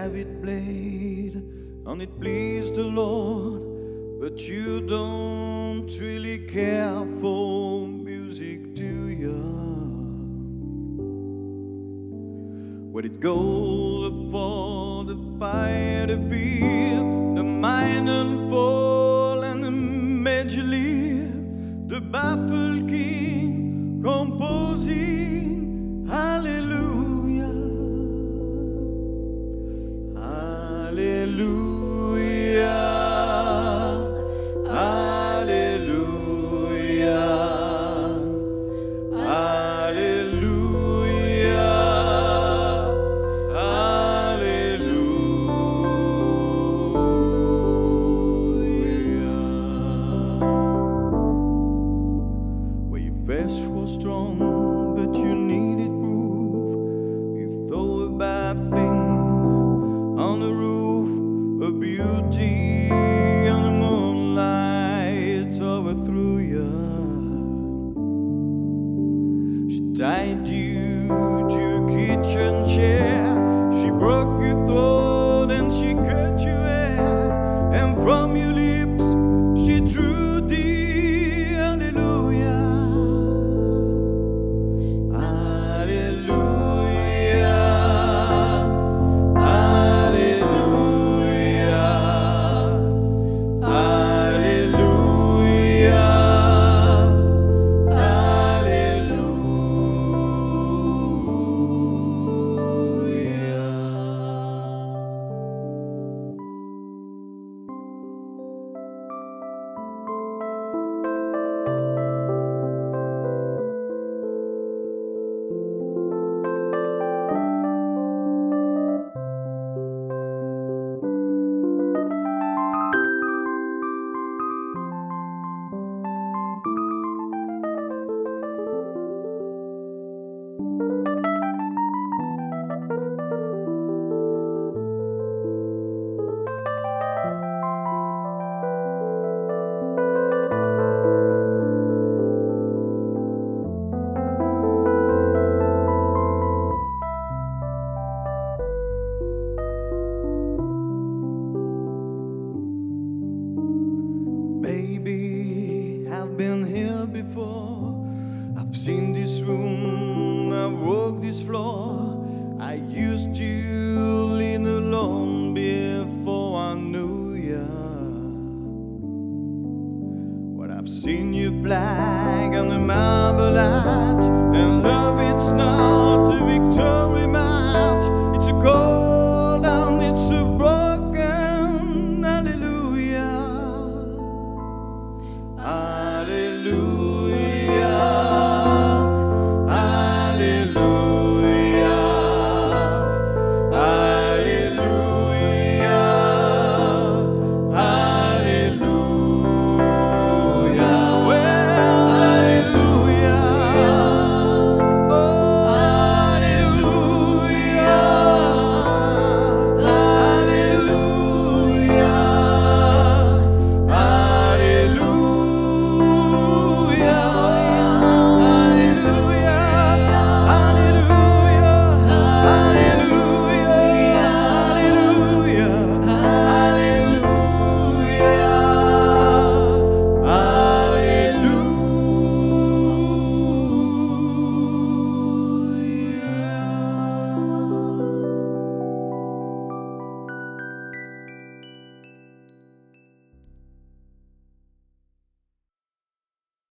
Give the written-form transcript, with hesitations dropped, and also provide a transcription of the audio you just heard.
have it played, and it pleased the Lord. But you don't really care for music, do you? Where it goes for the fire, the fear, the minor fall and the major leap, the baffled king composing hallelujah, hallelujah, hallelujah, hallelujah, hallelujah. Where your flesh was strong, but you needed proof. You throw a bad thing on the roof, a beauty on the moonlight overthrew you. She tied you to a kitchen chair, she broke your throat and she cut your hair, and from your lips she drew the hallelujah, hallelujah, hallelujah, hallelujah, Baby, I've been here before. I've seen this room, I've walked this floor. I used to live alone before I knew ya. But I've seen you fly